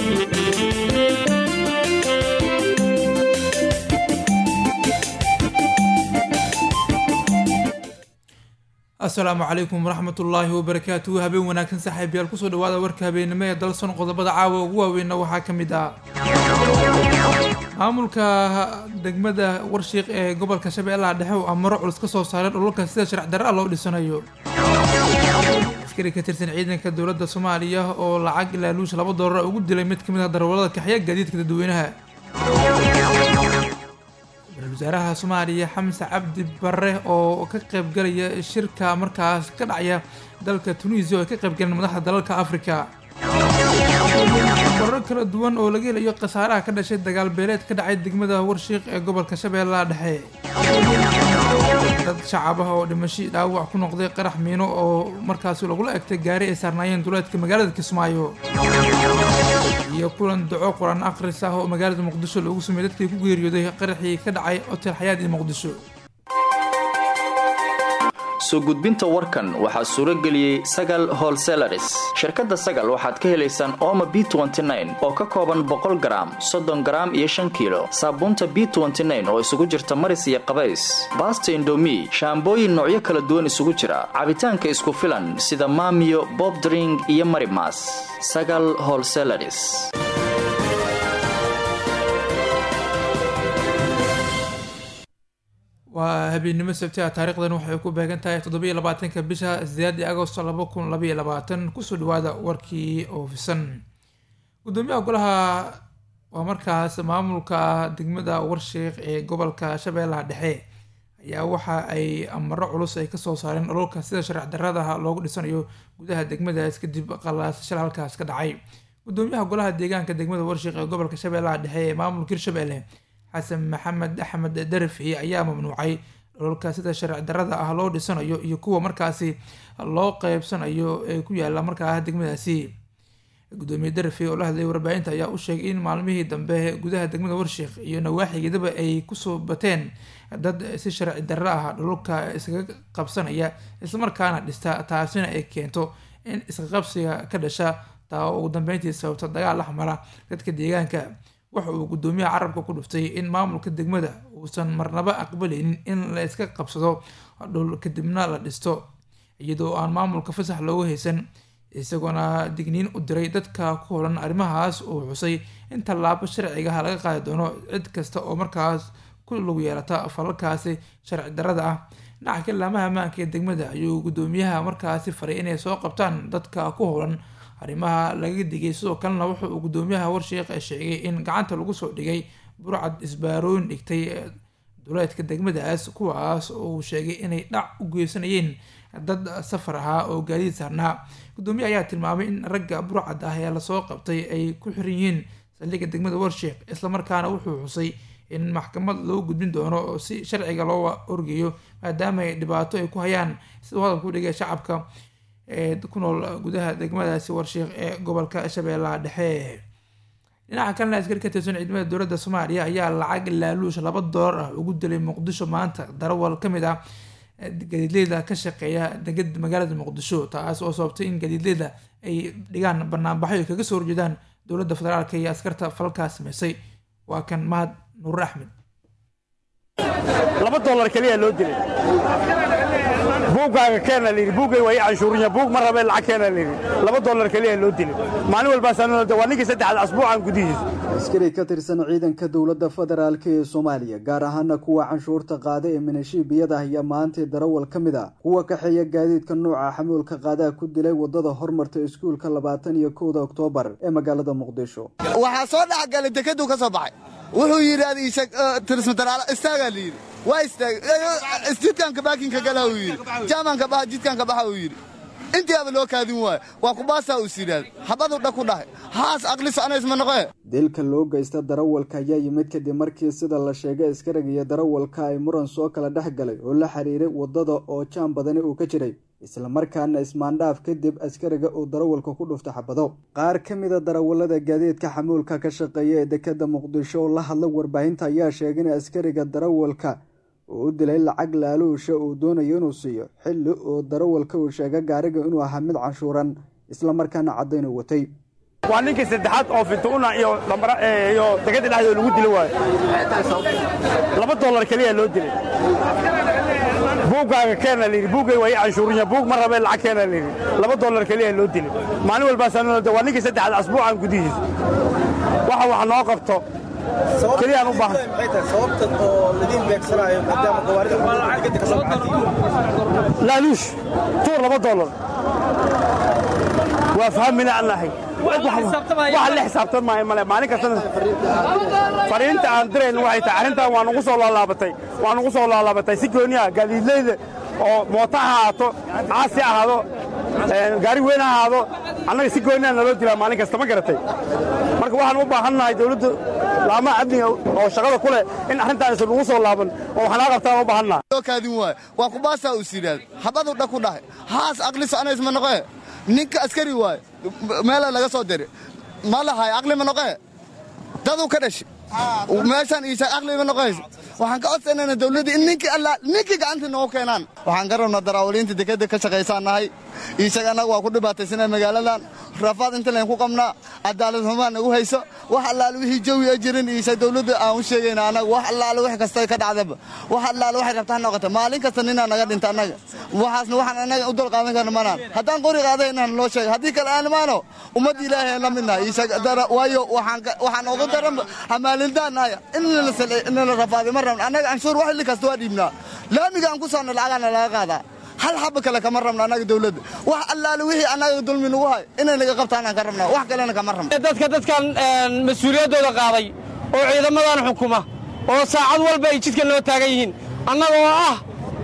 السلام عليكم ورحمة الله وبركاته. هبين وناكن صاحب يال كسو دوادا ورك هبين ما يدلسون قضبada caawa ugu waaweyn waxa kamid ah maamulka degmada warshiiq ee gobolka Shabeellaha Dhexe oo amaro culus ka soo saaray dhulka sida sharci darro loo dhisanayo. askari ka tirsan ciidanka dowladda Soomaaliya oo lacag laaluush $2 ugu dilay mid kamid ah darawalada kaxya gaadiidka dadweynaha. وزارها سوماليا حمزة عبد بره أو كقب قرية شركة مركز كدعية دلك تونسيا وكقب قرية مدحة دلك أفريقيا. برك الدوان أو لقي لي قصارة كذا شيء دجال بلاد كدعية دقمة ورشيق قبل كشبيلة دحية. شعبها ودمشي داوع كنا قضية قرح مينو أو مركز ولا قول أكتجاري سرناين دولت كمجال كسمايو. يقولون دعاء قرآن آخر ساهو مجال المقدسة الأقسم مدت كي كوير يده قرحي كدعي أطل حياة المقدسة. soo gudbinta warkan waxa suura galiyay Sagal Wholesalers shirkadda Sagal waxaad ka helaysaan Omo B29 oo ka kooban 100 gram 30 gram iyo 5 kilo saabuunta B29 oo isugu jirta maris iyo qabays basta indomie shaambooyin noocyo kala duwan isugu jira cabitaanka isku filan sida Mamiyo Bob Drink iyo Marimas Sagal Wholesalers. وهبينما سبتها تاريخ ذا نوح يكون بهجنتها تضبيط لبعتين كبشها زيادة أغسطس لبكون لبي لبعتين كسر هذا وركي أو في السن قدومي أقولها ومركز مملكة دقمة ورشيق قبل كشبيلة دحية يا وحى أي أمر علوس أي كسر صارين أروك سيد شرع درادها لو قد سنيو قدها دقمة إسكدي قلاص شرع الكاس كدعي قدومي أقولها ديجان كدقمة ورشيق قبل كشبيلة دحية مملكة شبيلة حسن محمد أحمد درفي أيام ممنوعي لولكا سيدا شرع درada loo dhisanayo iyo kuwa markaasi loo qaybsanayo ku yaala markaa degmadaasi gudoomiye Darfi oo la hadlay warbaahinta ayaa u sheegay in maalmihii dambe gudaha degmada Warshiiq iyo nawaaxigeedaba ay ku soo bateen dad si sharci darro ah dhulka iskaga qabsanaya isla markaana dhista taasina ay keento in iska qabsiga ka dhasha taa ugu dambeyntii sababta dagaal la xamara dadka deegaanka. waxa uu gudoomiyaha carabka ku dhuftay in maamulka degmada uusan marnaba aqbalin in la iska qabsado dhul kadibna la dhisto iyadoo aan maamulka fasax looga haysan isagoona digniin u diray dadka ku howlan arrimahaas oo xusay in tallaabo sharciga laga qaadi doono cid kasta oo markaas ku lug yeelata falalkaasi sharci darrada ah. dhinaca kale laamaha ammaanka ee degmada ayuu gudoomiyaha markaasi faray inay soo qabtaan dadka ku howlan arrimaha laga digay sidoo kalena wuxuu uu gudoomiyaha Warshiiq sheegay in gacanta lagu soo dhigay burcad isbaaroon dhigtay duleedka degmadaas kuwaas oo sheegay inay dhac u geysanayeen dad safar ah oo gaadiid saarnaa. gudoomiyaha ayaa tilmaamay in ragga burcad ah ee la soo qabtay ay ku xiran yihiin saldhigga degmada Warshiiq isla markaana wuxuu xusay in maxkamad loo gudbin doono si sharciga loo orgayo maadaama ay dhibaato ay ku hayaan sida hadalku dhigay shacabka ku nool gudaha degmadaasi Warshiiq ee gobolka Shabeellaha Dhexe. dhinaca kalena askari ka tirsan ciidamada dowladda Soomaaliya ayaa lacag laaluush $2 ugu dilay Muqdisho maanta darawal kamid ah gaadiidleyda ka shaqeeya degmada magaalada Muqdisho taas oo sababtay in gaadiidleyda ay dhigaan barnaamijyo kaga soo horjeedaan dowladda federaalka iyo askarta falkaas sameysay. waa kan Mahad Nuur Axmed. $2 kaliya loo dilay buugaaga keena leeyahay buugay way canshuuriya buug mar rabay lacag keena leeyahay $2 kaliya loo dilay maalin walba sanadada waa ninka 3 asbuucan gudihiisa. askari ka tirsan ciidanka dowladda federaalka ee Soomaaliya gaar ahaan kuwa canshuurta qaada ee minashiibiyada ayaa maanta darawal kamid ah kuwa ka xeeya gaadiidka nooca xamuulka qaada ku dilay wadada hormarta iskuulka 21 Oktoobar ee magaalada Muqdisho. waxa soo dhaxgalay dekedu ka soo baxay wuxuu yiraahday tirsan daraala istaaga liir waa istaag isjidkan ka baakinka galaw yiri jaamanka baa jidkan ka baxa yiri intii aad loo kaadin waa ku baasa u siidad xabadu dhaku dhahay haas aqli sanays ma noqo dilka loo geysta darawalka ayaa yimid kadib markii sida la sheegay askariga iyo darawalka ay muran soo kala dhaxgalay oo la xiriiray wadada oo jaam badan uu ka jiray isla markaana ismaandhaaf kadib askariga oo darawalka ku dhuftay xabado. qaar kamid ah darawalada gaadiidka xamuulka ka shaqeeya ee dekedda Muqdisho oo la hadlay warbaahinta ayaa sheegay in askariga darawalka uu dilay lacag laaluusha uu doonayo inuu siiyo xilli oo darawalka uu sheegay gaariga inuu ahaa mid canshuuran isla markaana cadeyn watay. waa ninkii saddexaad oo fintuuna iyo degada dhexdooda lagu dili waayo $2 keliya loo dilay buuggaaga keena layidhi buuggay waa ii canshuurinya buug ma rabee lacag keena layidhi $2 keliya loo dilay maalin walbaasaa waa ninkii saddexaad asbuucan gudihiisa waxa wax noo qabto keliyaan u baahan laaluush tuur $2 waa fahmina aan nahay waxa la xisaabtan maayo male maalin kastana fariinta aan dirayno waxay tahay arrintan waan ugu soo laalaabatay si gooniya gaadiidleyda oo mooto ha ahaato caasi ahaado gaari weyn ha ahaado annaga si gooniya naloo dilaa maalin kasta ma garatay marka waxaan u baahannahay dawladda laamaha amniga oo shaqada ku leh in arrintaan isu lagu soo laaban oo waxnaa qabtaan u baahannahay loo kaadin waayo waa ku baasaa u siidaan xabadu dha ku dhahay haas aqliso anays ma noqee ninka askari waayo meela laga soo diray ma lahay aqli ma noqee daduu ka dhashay meeshaan iisa aqli ma noqeyso waxaan ka codsanayna dawladda in ninkii gacanta noogu keenaan waxaan ka rabnaa daraawaliinta dekada ka shaqaysaan nahay iisaga annaga waa ku dhibaataysanaa magaaladan rafaad inta layn ku qabnaa cadaalad xumaa nagu hayso wax allaale wixii jawi a jirin iisa dawladda aan u sheegayna annaga wax allaale wax kasta ka dhacdaba wax allaale waxay rabtaa noqota maalin kasta ninaa naga dhinta annaga waxaasna waxaan annaga u dulqaadan karna manaan haddaan qori qaaday inaan loo sheegay haddii kale aan imaano ummadda ilaahay la midnahay waayo waxaan ugu daran hamaalindaanaya in la rafaaday ma rabna annaga canshuur wax li kasta waa dhiibnaa laamiga aan ku soonna lacagaana laga qaadaa hal xaba kale kama rabna annaga dawladda wax allaale wixii annaga dulmi nagu hay inay naga qabtaanaan ka rabnaa wax kalena kama rabna dadkan mas-uuliyaddooda qaaday oo ciidamadan xukuma oo saacad walba ay jidka noo taagan yihiin annagoo ah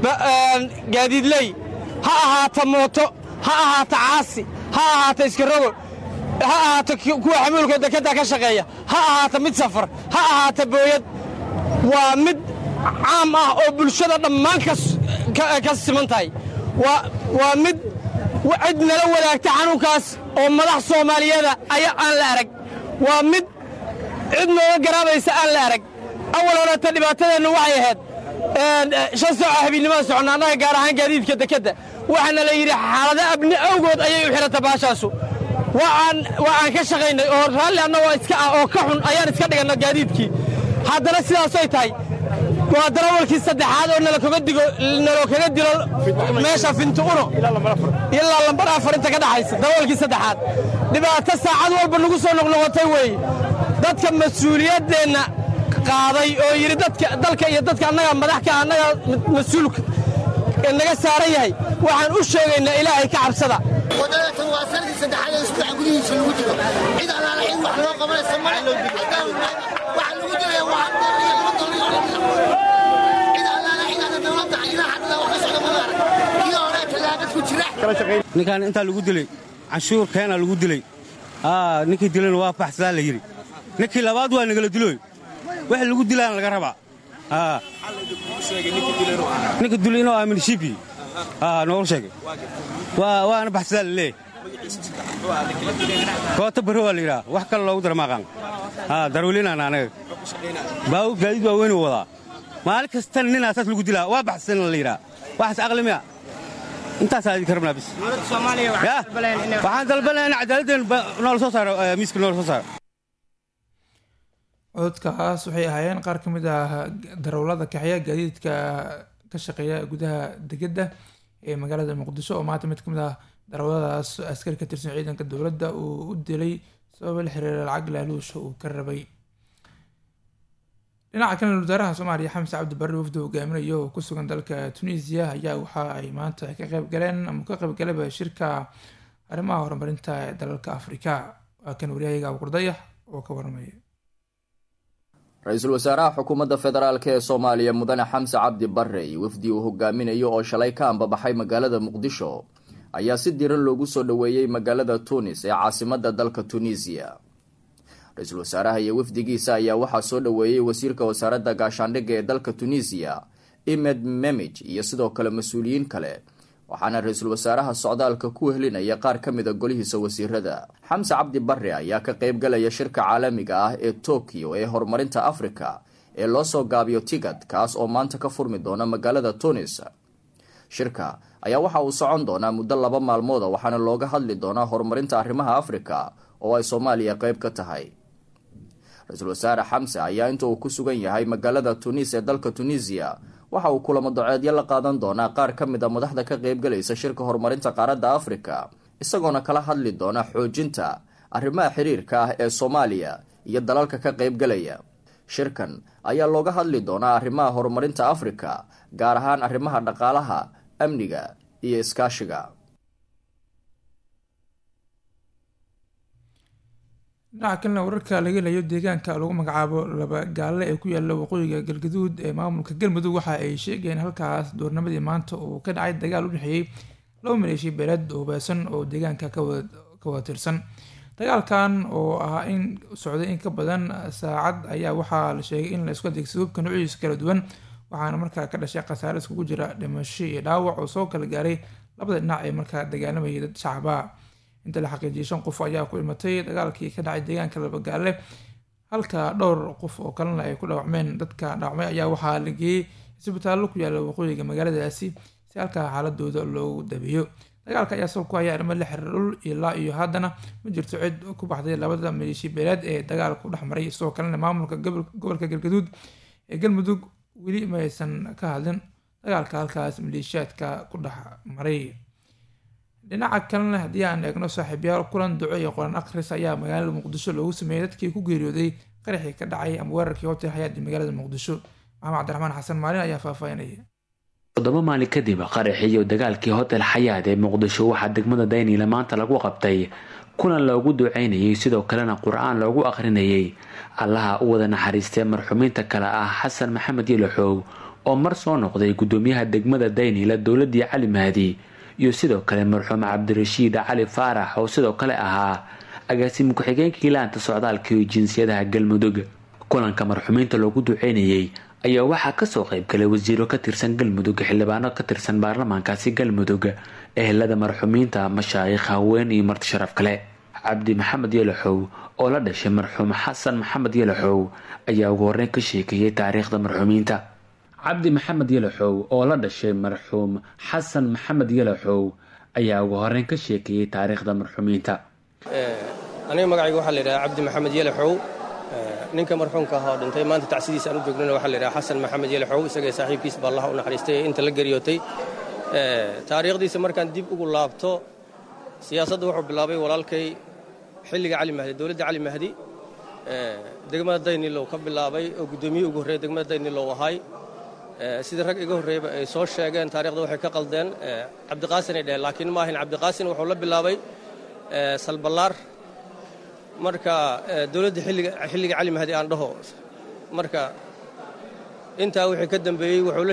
gaadiidley ha ahaata mooto ha ahaata caasi ha ahaata iskarogo ha ahaata kuwa xamuulka dekadda ka shaqeeya ha ahaata mid safar ha ahaata booyad waa mid caam ah oo bulshada dhammaan ka siman tahay waa mid cid nala wadaagta xanuunkaas oo madax soomaaliyeeda aan la arag waa mid cid nooga garaabaysa aan la arag awal horeta dhibaatadeenna waxay ahayd 5 saaco habeennimada soconna annaga gaar ahaan gaadiidka dekadda waxaana la yidhi xaalado abni awgood ayay u xihata baashaasu waa aan ka shaqaynay oo raalli annagoo iska ah oo ka xun ayaan iska dhiganna gaadiidkii haddana sidaasoy tahay waa darawalkii saddexaad oo naloo kaga dilo meesha fintuuno ilaa lambar 4 inta ka dhaxaysa darawalkii saddexaad dhibaato saacad walba nagu soo noqnoqotay weeye dadka mas-uuliyaddeenna qaaday oo yidhi dalka iyo dadka annaga madaxka annaga mas-uulka naga saaran yahay waxaan u sheegaynaa ilaahay ka cabsada wadadatan waa sanadkii saddexaad ee isbuuca gudihiisa lagu jiro cid allaala in wax loo qabanaysa male waxaa lagu dilaya ninkaan intaa lagu dilay canshuur keena lagu dilay ninkii dilayna waa baxsadaa la yidhi ninkii labaad waa nagala dilooy wax lagu dilaana laga rabaa ninka dilay inuu aamin shibi noogu sheegay waana baxsadaa la leeyahay koota barro waa la yidhaha wax kale loogu dara maaqaan darweliinaana anaga gaadiid waa weynuu wadaa maalin kastana ninaa saas lagu dilaa waa baxsana la yidhaha waxaas aqli miya intaasaa idinka rabnaa bis waxaan dalbanaya in cadaaladeen noola soo saaro miiska noola soo saaro cododkaas waxay ahaayeen qaar ka mid ah darawlada kaxya gaadiidka ka shaqeeya gudaha degedda ee magaalada muqdisho oo maanta mid ka mid ah darawladaas askari ka tirsan ciidanka dowladda uu u dilay sabab la xiriira lacag laaluusha uu ka rabay. dhinaca kale wasaaraha Soomaaliya Xamse Cabdi Barre wafdi hogaaminayo oo ku sugan dalka Tunisia ayaa waxa ay maanta ka qayb galeen ama ka qayb galay shirka arrimaha horumarinta ee dalalka Afrika. waa kan wariyaha Abukurdaya oo ka warmaya. ra-iisul wasaaraha xukuumadda federaalk ee Soomaaliya mudane Xamse Cabdi Barre wafdi uu hogaaminayo oo shalay ka ambabaxay magaalada Muqdisho ayaa si diiran loogu soo dhaweeyay magaalada Tunis ee caasimadda dalka Tunisia. ra-iisul wasaaraha iyo wafdigiisa ayaa waxaa soo dhaweeyay wasiirka wasaaradda gaashaandhigga ee dalka Tunisia Imed Memij iyo sidoo kale mas-uuliyiin kale waxaana ra-iisul wasaaraha socdaalka ku helinaya qaar ka mid a golihiisa wasiirada. Xamse Cabdi Barre ayaa ka qayb galaya shirka caalamiga ah ee Tokyo ee horumarinta Afrika ee loo soo gaabiyo TIGAD kaas oo maanta ka furmi doona magaalada Tunis. shirka ayaa waxa uu socon doonaa muddo 2 maalmood waxaana looga hadli doonaa horumarinta arrimaha Afrika oo ay Soomaaliya qayb ka tahay. Ra-iisul Wasaare Xamse ayaa inta uu ku sugan yahay magaalada Tunis ee dalka Tunisia waxa uu kulamo doceedyo la qaadan doonaa qaar ka mid ah madaxda ka qaybgalaysa shirka horumarinta qaaradda Afrika, isagoona kala hadli doona xoojinta arrimaha xiriirka ah ee Soomaaliya iyo dalalka ka qaybgalaya. Shirkan ayaa looga hadli doonaa arrimaha horumarinta Afrika, gaar ahaan arrimaha dhaqaalaha, amniga iyo iskaashiga. dhinaca kalena wararka laga helayo deegaanka lagu magacaabo laba gaalle ee ku yaala waqooyiga galgaduud ee maamulka galmudug waxa ay sheegeen halkaas doornimadii maanta uu ka dhacay dagaal u dhexeeyey laba maleeshiya beeleed oo hubeysan oo deegaanka ka wada tirsan. dagaalkan oo ah in socday in ka badan saacad ayaa waxaa la sheegay in la isku adeegsado hubka noocyadiisa kala duwan, waxaana markaa ka dhashay khasaare iskugu jira dhimasho iyo dhaawac oo soo kala gaaray labada dhinac ee markaa dagaalamayay dad shacaba. inta la xaqiijiyay 5 qof ayaa ku dhimatay dagaalkii ka dhacay deegaanka laba gaalle, halka dhowr qof oo kalena ay ku dhaawacmeen. dadka dhaawacmay ayaa waxaa la geeyey isbitaallo ku yaala waqooyiga magaaladaasi si halkaa xaaladooda loogu dabeeyo. dagaalka ayaa soo ku haya arrimo la xiriir dhul ilaa iyo haddana ma jirto cid ku baxday labada maleeshiya beeleed ee dagaalka ku dhex maray. sidoo kalena maamulka gobolka galgaduud ee galmudug weli ma aysan ka hadlin dagaalka halkaas maleeshiyaadka ku dhex maray. dhinaca kalena haddii aan eegno saaxiibayaal, kulan duco iyo qoran akhris ayaa magaalada muqdisho loogu sameeyey dadkii ku geeriyooday qaraxii ka dhacay ama weerarkii hotel xayaat ee magaalada muqdisho. maxamed cabdiraxmaan xasan maalin ayaa faahfaahinaya. 7 maalin kadib qaraxii iyo dagaalkii hotel xayaat ee muqdisho waxaa degmada Daynile maanta lagu qabtay kulan loogu duceynayay, sidoo kalena qur'aan loogu akhrinayay. allaha u wada naxariistay marxuumiinta kale ah xasan maxamed yalaxow oo mar soo noqday gudoomiyaha degmada Daynile dowladii Cali Mahdi, iyo sidoo kale marxuum Cabdirashiid Cali Faarax oo sidoo kale ahaa agaasimo ku-xigeenkii laanta socdaalka iyo jinsiyadaha Galmudug. kulanka marxuumiinta loogu duceynayay ayaa waxaa kasoo qayb galay wasiiro ka tirsan Galmudug, xildhibaano ka tirsan baarlamaankaasi Galmudug, ehelada marxuumiinta, mashaayikh, haween iyo marti sharaf kale. Cabdi Maxamed Yalaxow oo la dhashay marxuum Xasan Maxamed Yalaxow ayaa ugu horreyn ka sheekeeyay taariikhda marxuumiinta. cabdi maxamed yalaxow oo la dhashay marxuum xasan maxamed yalaxow ayaa ugu horreyn ka sheekeeyay taariikhda marxuumiinta. aniga magacayga waxaa la yidhahaa cabdi maxamed yalaxow. ninka marxuumka ahaa oo dhintay maanta tacsidiisa aan u joognana waxaa la yidhahaa xasan maxamed yalaxow, isagee saaxiibkiis baa allaha u naxariistay inta la geriyootay. taariikhdiisa markaan dib ugu laabto, siyaasadda wuxuu bilaabay walaalkay xilliga Cali Mahdi, dowladda Cali Mahdi, degmada Daynile ka bilaabay oo guddoomiye ugu horreeyay degmada Daynile ahay. sida rag iga horreeyba ay soo sheegeen taariikhda waxay ka qaldeen cabdiqaasin ay dhaheen, laakiin ma ahayn. cabdiqaasin wuxuu la bilaabay salbalaar marka dowladda xilliga Cali Mahdi aan dhaho. marka intaa wixii ka dambeeyey wuxuu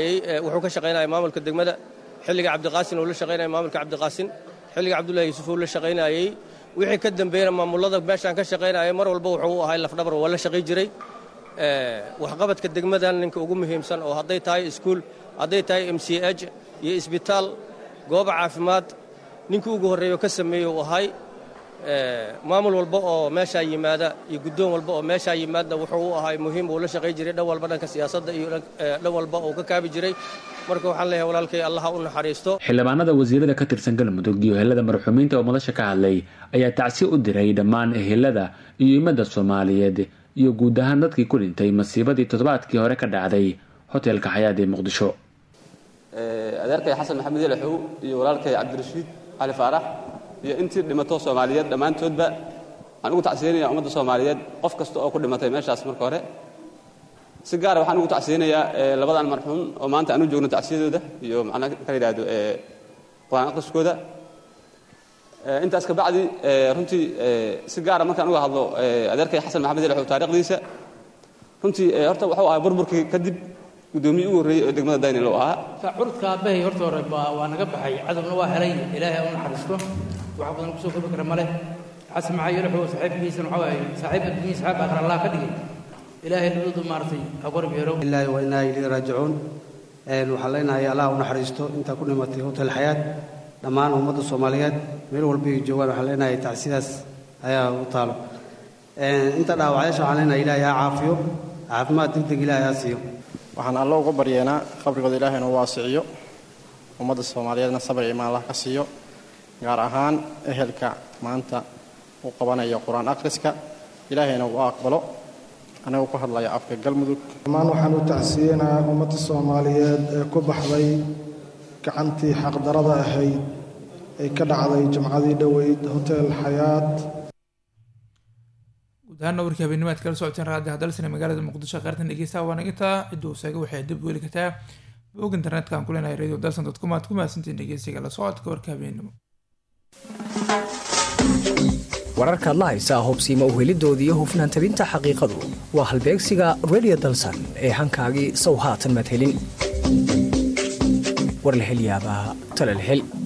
ka shaqaynayay maamulka degmada. xilliga cabdiqaasin uu la shaqaynayay maamulka cabdiqaasin, xilliga cabdullaahi yuusuf uu la shaqaynayay. wixii ka dambeeyana maamulada meeshaan ka shaqaynayay mar walba wuxuu ahay lafdhabar, waa la shaqay jiray. waxqabadka degmadan ninka ugu muhiimsan oo hadday tahay iskuul, hadday tahay MCH iyo isbitaal, goobo caafimaad, ninkii ugu horreeyo ka sameeyey uu ahay. maamul walba oo meeshaa yimaada iyo guddoon walba oo meeshaa yimaadna wuxuu u ahay muhiim, uu la shaqay jiray dhan walba, dhanka siyaasadda iyo dhan walba uu ka kaabi jiray. marka waxaan leeyahay walaalkay allaha u naxariisto. xildhibaanada wasiirada ka tirsan Galmudug iyo ehelada marxuumiinta oo madasha ka hadlay ayaa tacsi u diray dhammaan ehelada iyo ummadda Soomaaliyeed iyo guud ahaan dadkii ku dhintay masiibadii toddobaadkii hore ka dhacday hotelka xayaat ee muqdisho. adeerkay xasan maxamed yalaxow iyo walaalkay cabdirashiid cali faarax iyo intii dhimato Soomaaliyeed dhammaantoodba aan ugu tacsiyeenayaa ummadda Soomaaliyeed, qof kasta oo ku dhimatay meeshaas. marka hore si gaar ah waxaan ugu tacsiyeenayaa labadan marxuum oo maanta aan u joogno tacsiyadooda iyo macnaha ka yiraahdo quraan akhriskooda. intaas ka bacdi runtii si gaar ah markaan uga hadlo adeerkay xasan maxamed yalaxow taariikhdiisa, runtii horta wuxuu ahaa burburkii kadib gudoomiye ugu horreeyay oo degmada Daynile ahaa. curudka aabbahay horta hore waa naga baxay, cadabna waa helay, ilaahay u naxariisto. wax badan kusoo koobi kara male. xasan maxamed yalaxow saaxiibkiisana waxaa waaye saaxiib adduunya saxaab aakhir allah ka dhigay. ilaahay labadu maartay aqoon beero. ilaahay wa inaa ilayhi raajicuun. waxaan leenahay allah u naxariisto inta ku dhimatay hotel xayaat, dhammaan ummadda Soomaaliyeed meel walba ay joogaan. waxaan leenahay tacsidaas ayaa u taalo. inta dhaawacayaasha waxaan leenahay ilaahay ha caafiyo, caafimaad degdeg ilaahay ha siiyo. waxaan alla uga baryeynaa qabrigooda ilaahay inuu waasiciyo, ummadda Soomaaliyeedna sabir iyo iimaan Allah ka siiyo, gaar ahaan ehelka maanta u qabanayo qur-aan akhriska ilaahayna uu aqbalo anagoo ku hadlaya afka galmudug dhammaan waxaan u tacsiyeynayaa ummadda soomaaliyeed ee ku baxday gacantii xaqdarada ahayd ay ka dhacday jimcadii dhoweyd hotel xayaat guud ahaana warkii habeennimaad kala socoteen raadi hadalsana magaalada muqdisho qaartan dhegeysta waana intaa ciduu saaga waxay dib weli kartaa bog internetka aan ku leenahay radio dalsan.com aad ku mahadsantiin dhegeysiga la socodka warka habeennimo wararka la haysa hubsiima u helidoodii iyo hufnaan tabinta xaqiiqadu waa halbeegsiga radio dalsan ee hankaagii sow haatan madhelin war la hel yaabaa tala la hel